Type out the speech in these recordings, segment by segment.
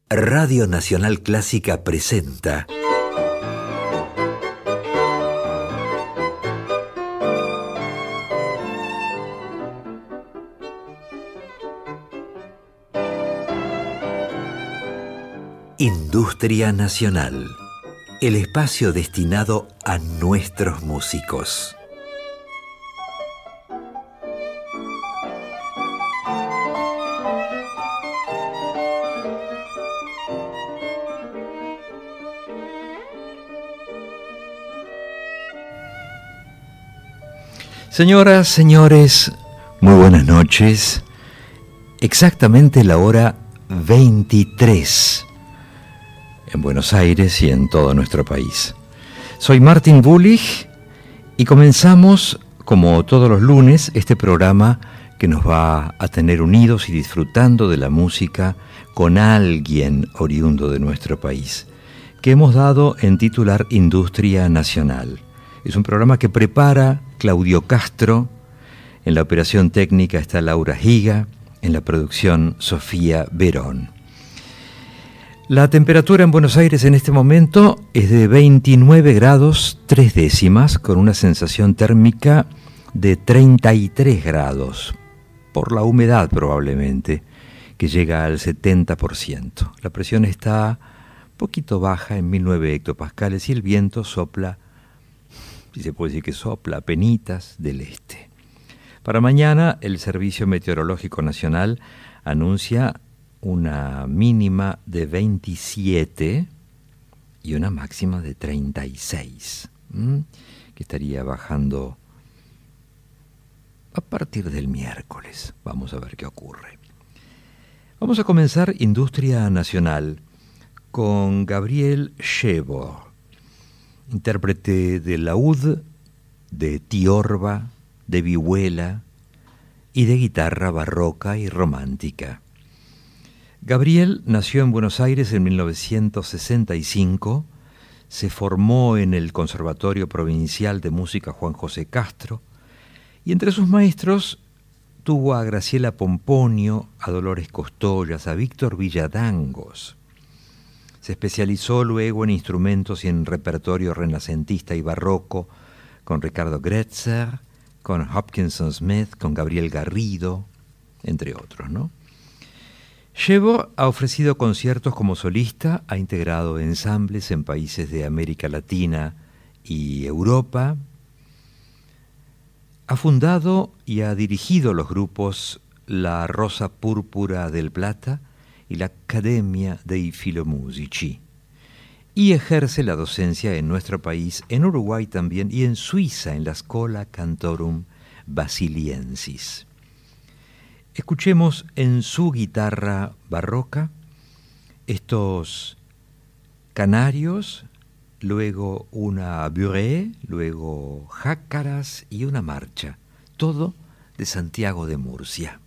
Radio Nacional Clásica presenta Industria Nacional, el espacio destinado a nuestros músicos. Señoras, señores, muy buenas noches. Exactamente la hora 23 en Buenos Aires y en todo nuestro país. Soy Martin Bullich y comenzamos, como todos los lunes, este programa que nos va a tener unidos y disfrutando de la música con alguien oriundo de nuestro país, que hemos dado en titular Industria Nacional. Es un programa que prepara Claudio Castro, en la operación técnica está Laura Higa, en la producción Sofía Verón. La temperatura en Buenos Aires en este momento es de 29 grados 3 décimas, con una sensación térmica de 33 grados, por la humedad probablemente, que llega al 70%. La presión está un poquito baja en 1009 hectopascales y el viento sopla, si se puede decir que sopla, penitas del este. Para mañana el Servicio Meteorológico Nacional anuncia una mínima de 27 y una máxima de 36, que estaría bajando a partir del miércoles. Vamos a ver qué ocurre. Vamos a comenzar Industria Nacional con Gabriel Szebo, intérprete de laúd, de tiorba, de vihuela y de guitarra barroca y romántica. Gabriel nació en Buenos Aires en 1965, se formó en el Conservatorio Provincial de Música Juan José Castro y entre sus maestros tuvo a Graciela Pomponio, a Dolores Costollas, a Víctor Villadangos. Se especializó luego en instrumentos y en repertorio renacentista y barroco con Ricardo Gretzer, con Hopkinson Smith, con Gabriel Garrido, entre otros, ¿no? Szebo ha ofrecido conciertos como solista, ha integrado ensambles en países de América Latina y Europa, ha fundado y ha dirigido los grupos La Rosa Púrpura del Plata y la Accademia dei Filomusici, y ejerce la docencia en nuestro país, en Uruguay también, y en Suiza, en la Schola Cantorum Basiliensis. Escuchemos en su guitarra barroca estos canarios, luego una burée, luego jácaras y una marcha, todo de Santiago de Murcia.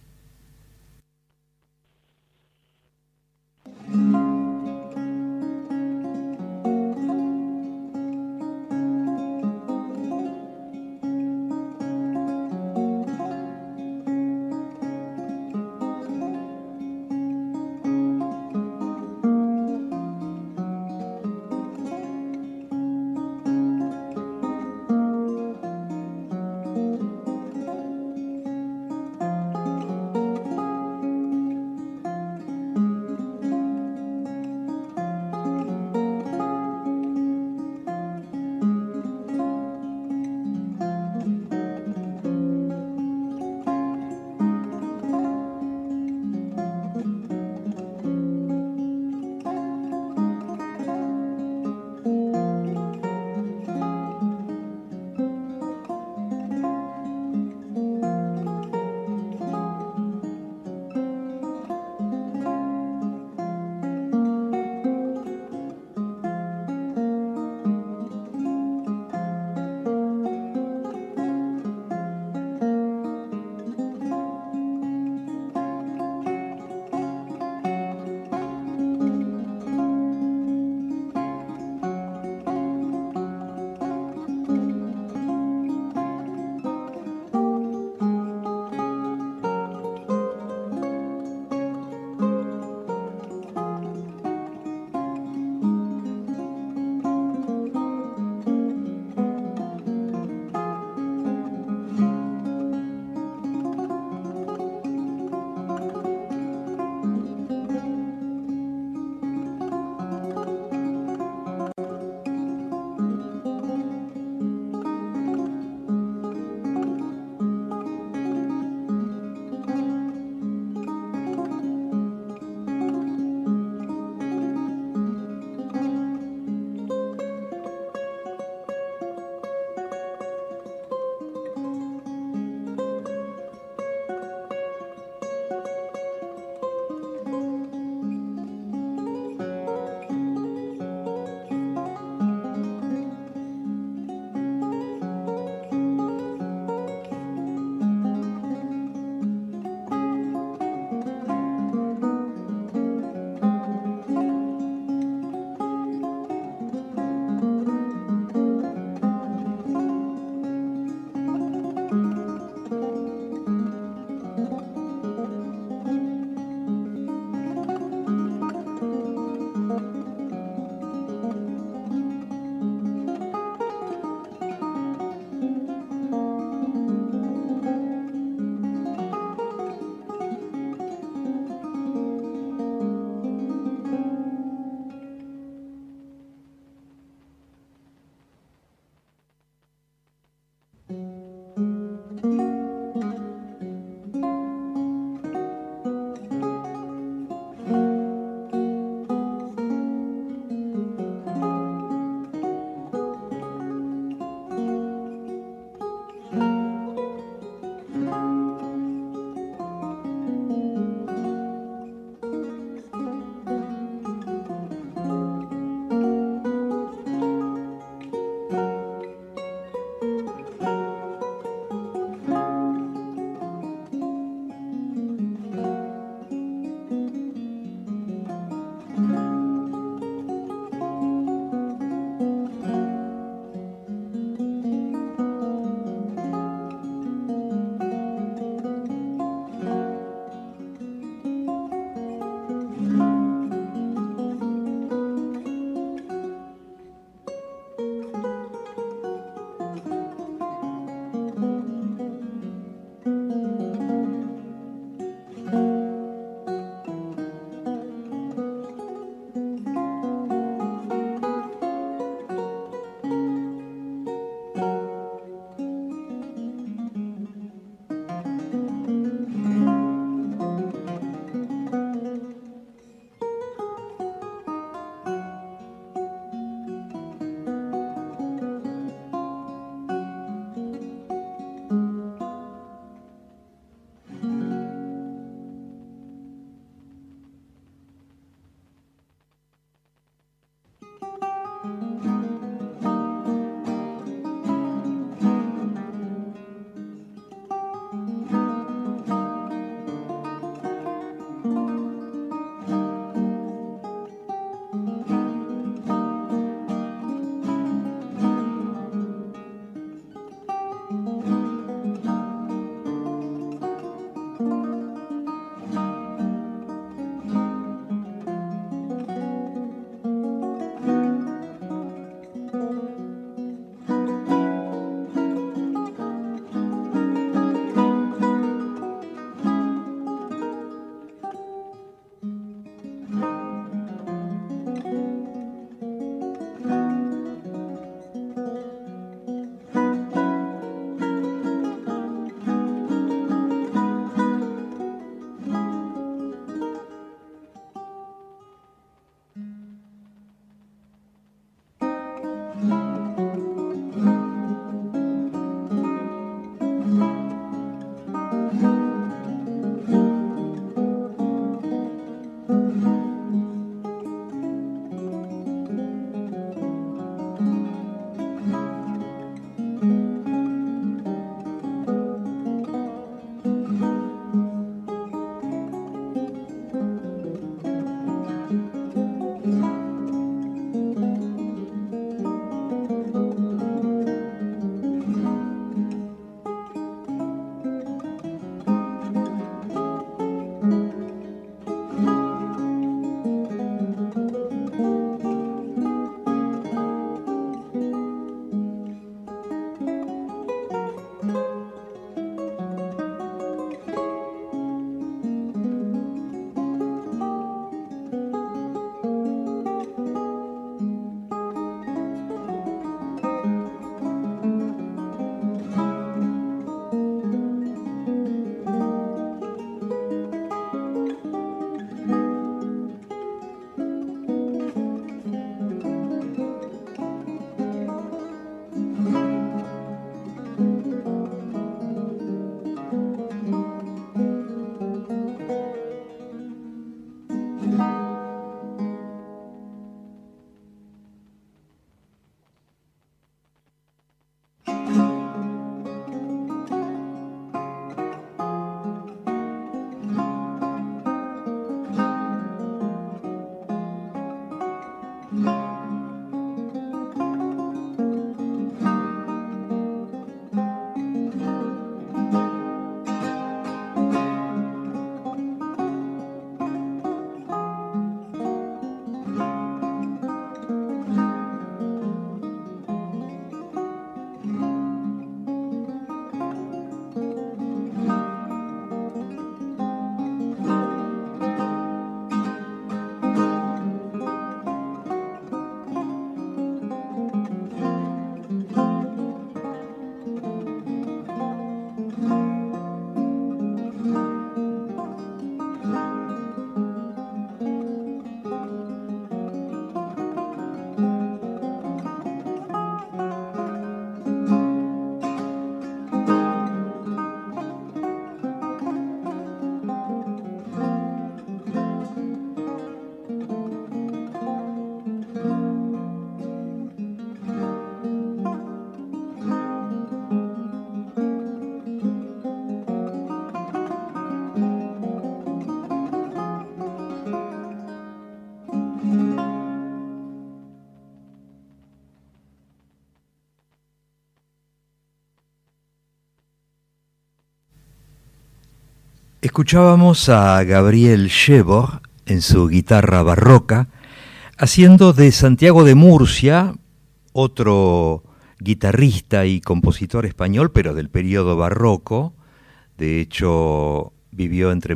Escuchábamos a Gabriel Szebor en su guitarra barroca, haciendo de Santiago de Murcia, otro guitarrista y compositor español, pero del periodo barroco. De hecho, vivió entre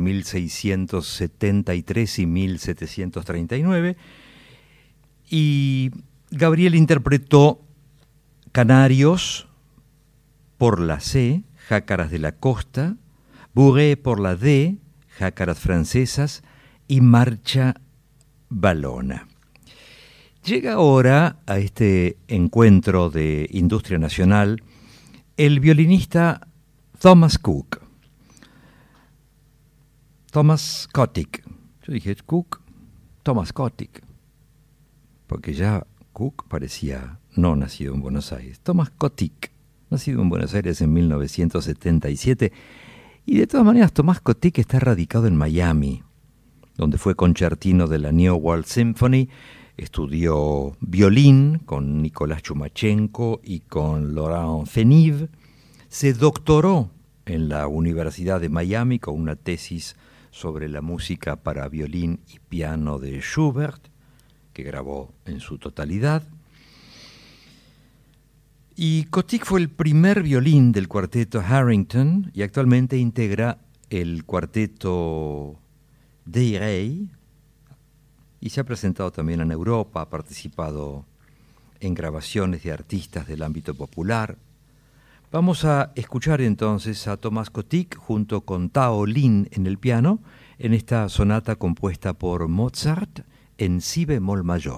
1673 y 1739. Y Gabriel interpretó Canarios por la C, Jácaras de la Costa, Bourrée por la D, Jácaras francesas, y Marcha Valona. Llega ahora a este encuentro de industria nacional el violinista Thomas Cook. Thomas Kotick. Yo dije, Cook, Thomas Kotick, porque ya Cook parecía no nacido en Buenos Aires. Thomas Kotick, nacido en Buenos Aires en 1977, y de todas maneras Thomas Kotick está radicado en Miami, donde fue concertino de la New World Symphony. Estudió violín con Nicolás Chumachenko y con Laurent Fenive. Se doctoró en la Universidad de Miami con una tesis sobre la música para violín y piano de Schubert, que grabó en su totalidad. Y Kotick fue el primer violín del cuarteto Harrington y actualmente integra el cuarteto Dey y se ha presentado también en Europa, ha participado en grabaciones de artistas del ámbito popular. Vamos a escuchar entonces a Thomas Kotick junto con Tao Lin en el piano en esta sonata compuesta por Mozart en si bemol mayor.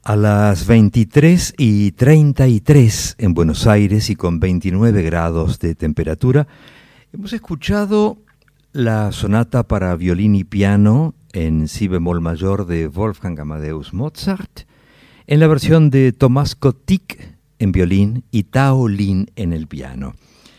A las 23:33 en Buenos Aires y con 29 grados de temperatura, hemos escuchado la sonata para violín y piano en si bemol mayor de Wolfgang Amadeus Mozart, en la versión de Tomás Kotik en violín y Tao Lin en el piano.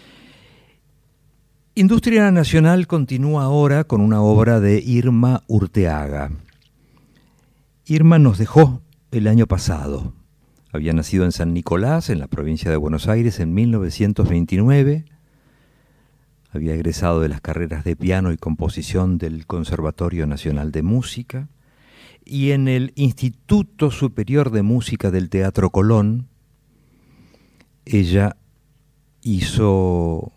Industria Nacional continúa ahora con una obra de Irma Urteaga. Irma nos dejó el año pasado. Había nacido en San Nicolás, en la provincia de Buenos Aires, en 1929. Había egresado de las carreras de piano y composición del Conservatorio Nacional de Música y en el Instituto Superior de Música del Teatro Colón. Ella hizo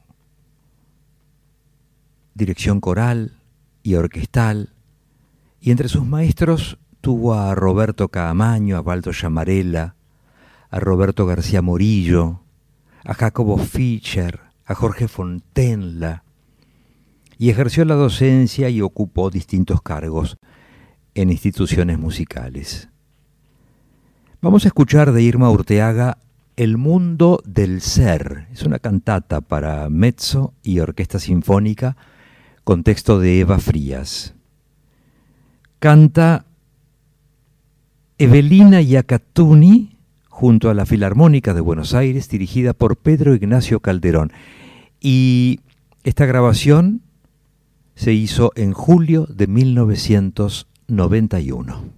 dirección coral y orquestal, y entre sus maestros tuvo a Roberto Caamaño, a Waldo Llamarela, a Roberto García Morillo, a Jacobo Fischer, a Jorge Fontenla, y ejerció la docencia y ocupó distintos cargos en instituciones musicales. Vamos a escuchar de Irma Urteaga El mundo del ser. Es una cantata para mezzo y orquesta sinfónica con texto de Eva Frías. Canta Evelina Iacatuni junto a la Filarmónica de Buenos Aires, dirigida por Pedro Ignacio Calderón. Y esta grabación se hizo en julio de 1991.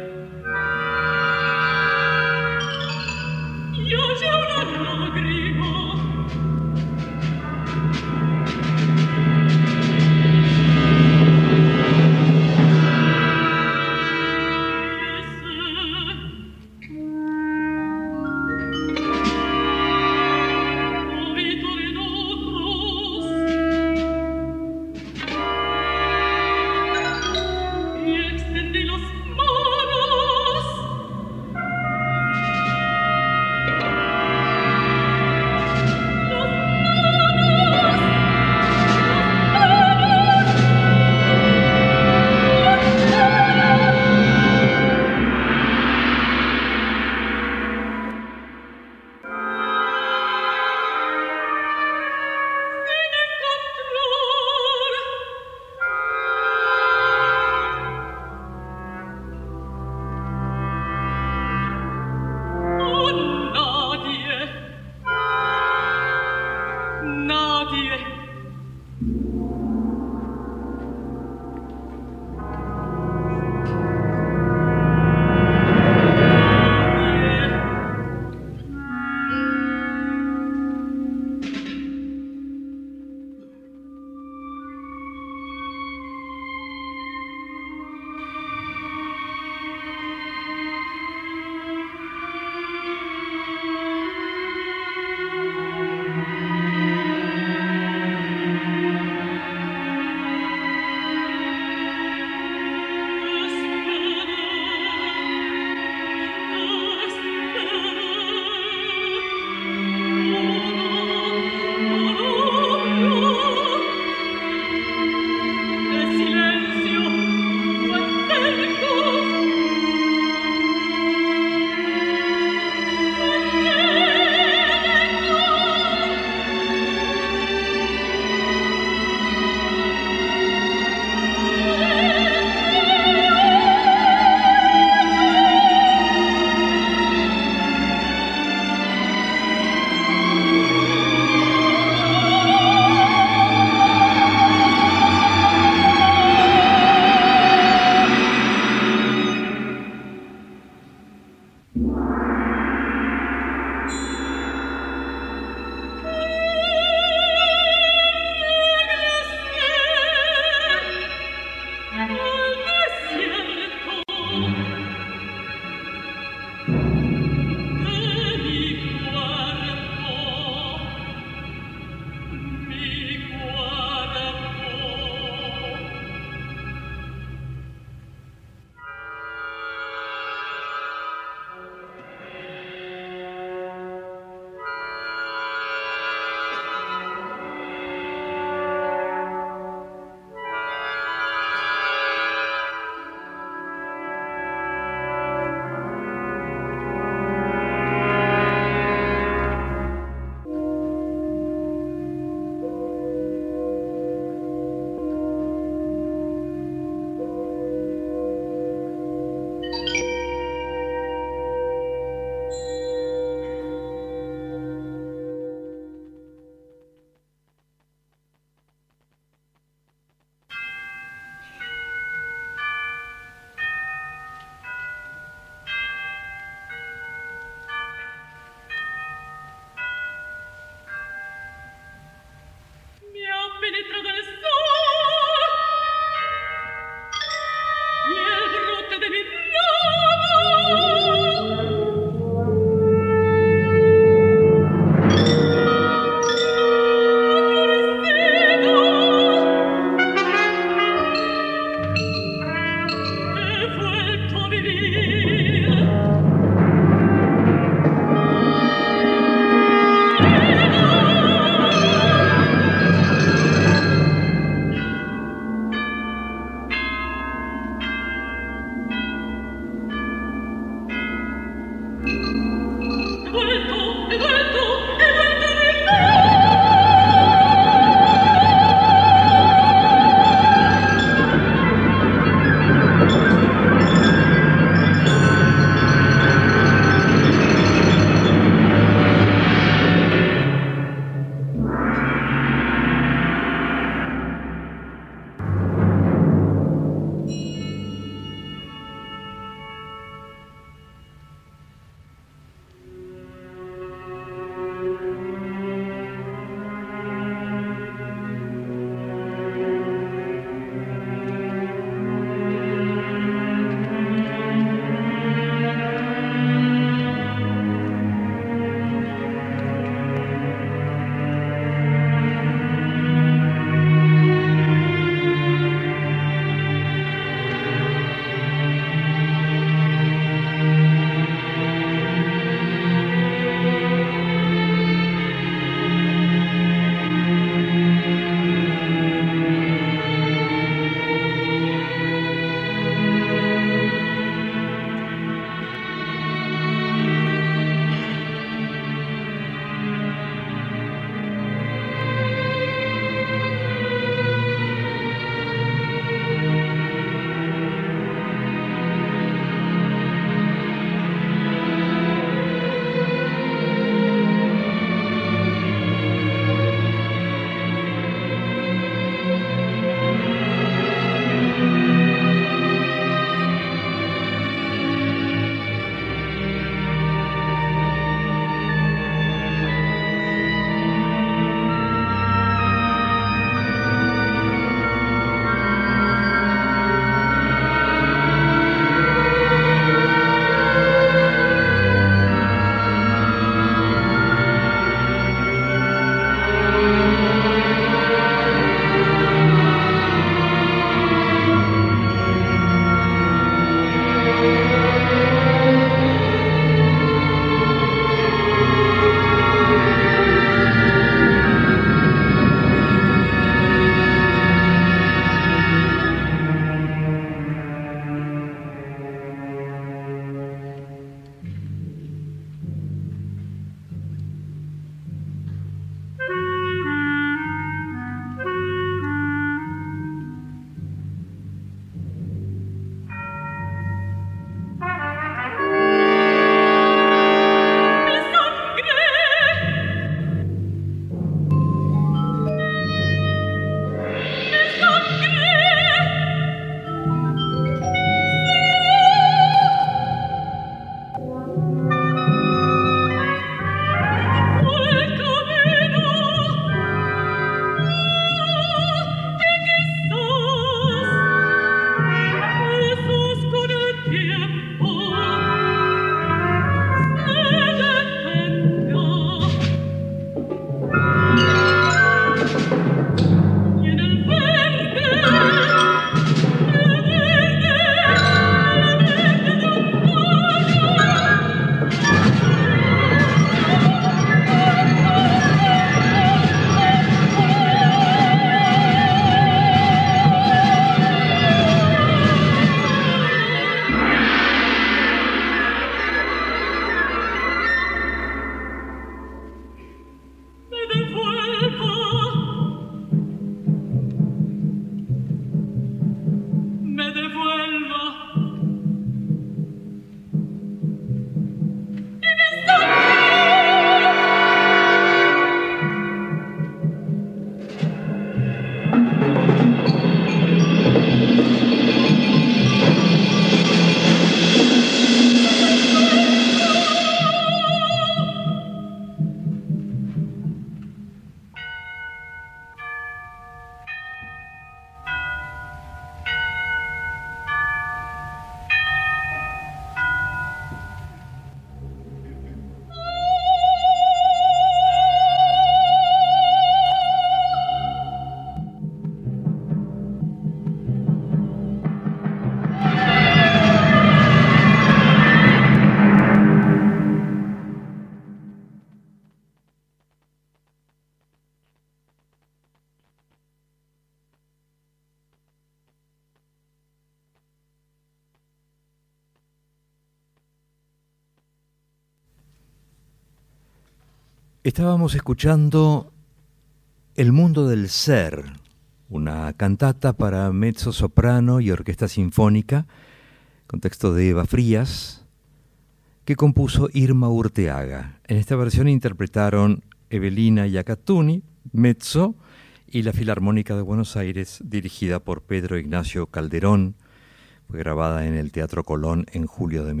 Estábamos escuchando El mundo del ser, una cantata para mezzo soprano y orquesta sinfónica, con texto de Eva Frías, que compuso Irma Urteaga. En esta versión interpretaron Evelina Iacatuni, mezzo, y la Filarmónica de Buenos Aires, dirigida por Pedro Ignacio Calderón. Fue grabada en el Teatro Colón en julio de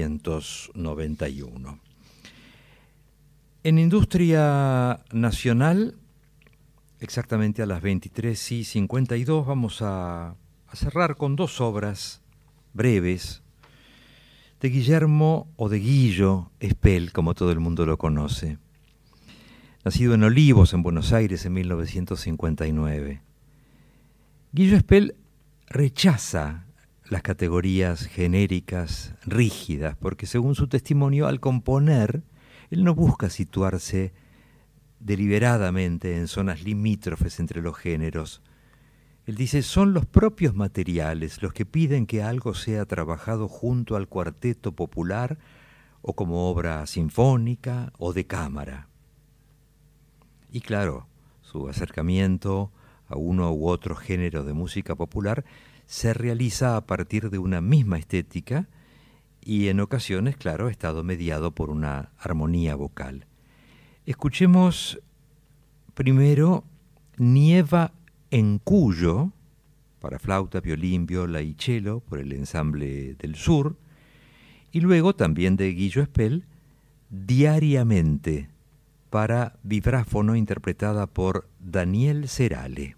1991. En Industria Nacional, exactamente a las 23:52, vamos a cerrar con dos obras breves de Guillermo o de Guillo Espel, como todo el mundo lo conoce. Nacido en Olivos, en Buenos Aires, en 1959. Guillo Espel rechaza las categorías genéricas, rígidas, porque según su testimonio, al componer, él no busca situarse deliberadamente en zonas limítrofes entre los géneros. Él dice, son los propios materiales los que piden que algo sea trabajado junto al cuarteto popular o como obra sinfónica o de cámara. Y claro, su acercamiento a uno u otro género de música popular se realiza a partir de una misma estética y en ocasiones, claro, ha estado mediado por una armonía vocal. Escuchemos primero Nieva en Cuyo, para flauta, violín, viola y cello, por el Ensamble del Sur, y luego también de Guillo Espel, Diariamente, para vibráfono, interpretada por Daniel Serale.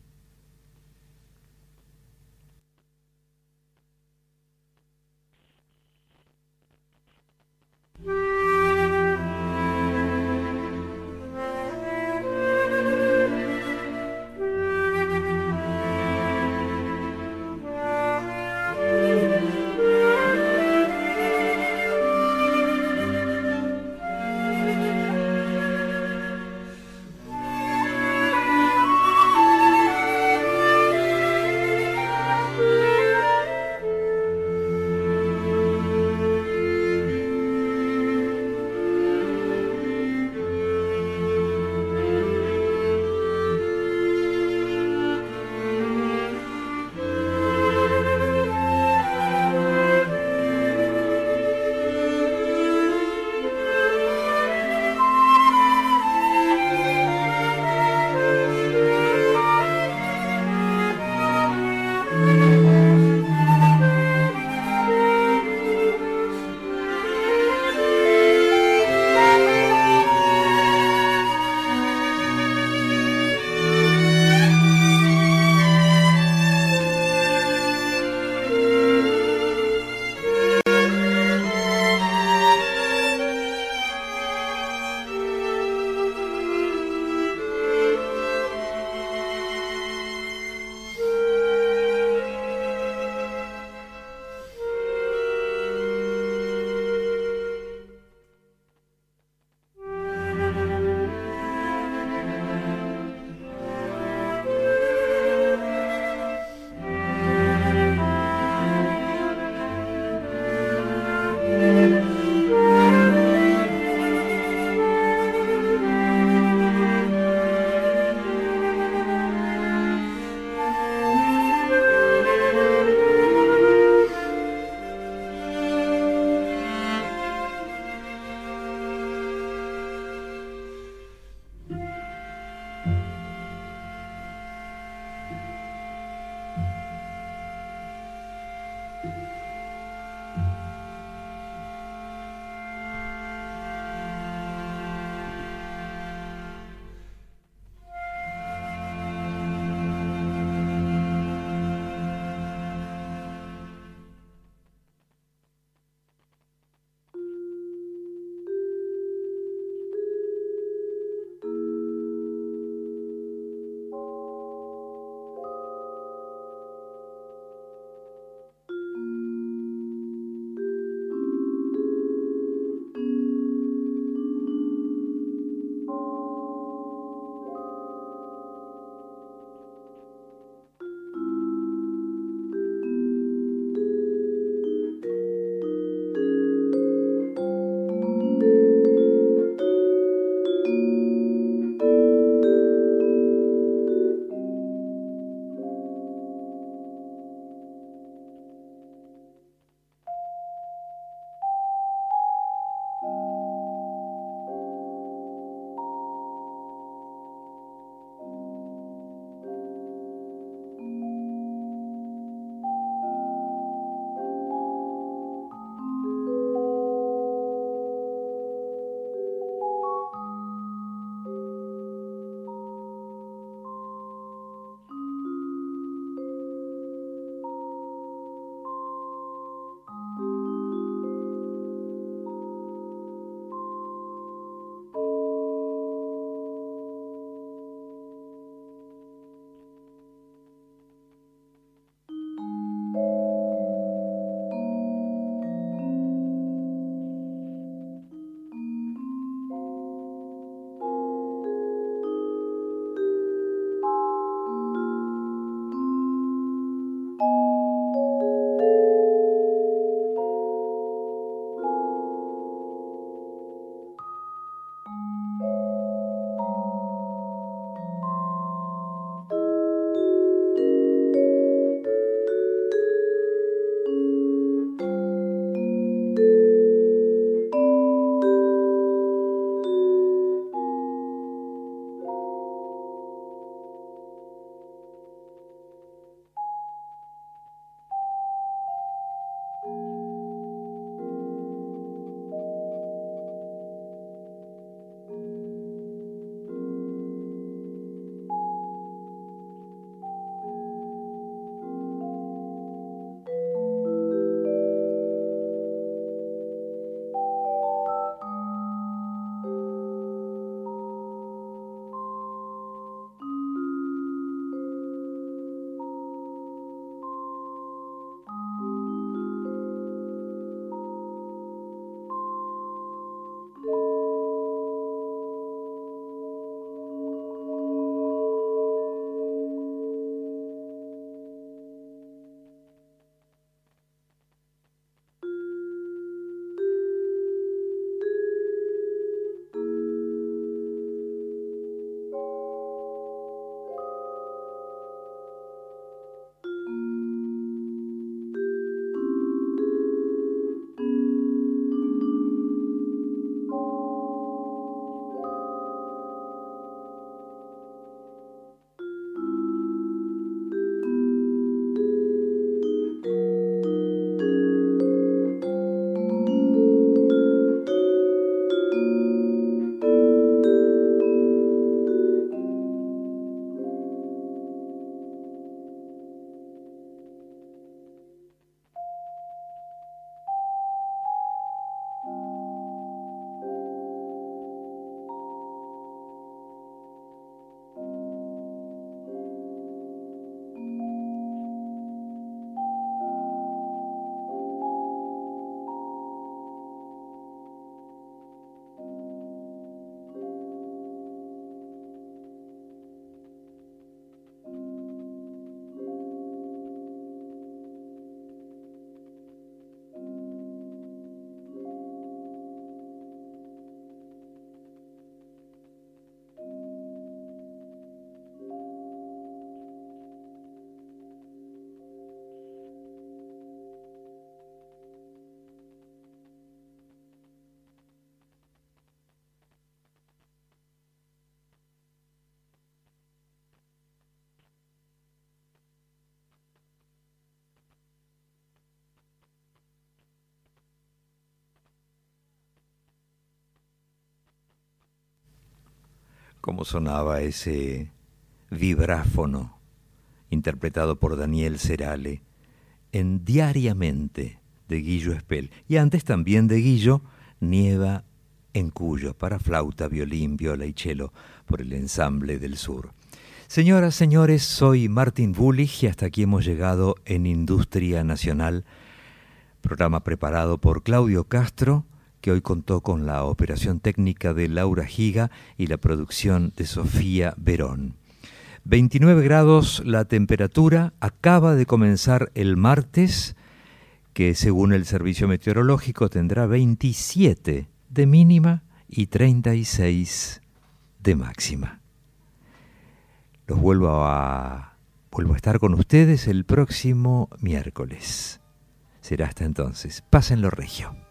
cómo sonaba ese vibráfono interpretado por Daniel Serale en Diariamente de Guillo Espel. Y antes también de Guillo, Nieva en Cuyo, para flauta, violín, viola y cello por el Ensamble del Sur. Señoras, señores, soy Martín Bullich y hasta aquí hemos llegado en Industria Nacional, programa preparado por Claudio Castro, que hoy contó con la operación técnica de Laura Higa y la producción de Sofía Verón. 29 grados la temperatura, acaba de comenzar el martes, que según el servicio meteorológico tendrá 27 de mínima y 36 de máxima. Vuelvo a estar con ustedes el próximo miércoles. Será hasta entonces. Pásenlo regio.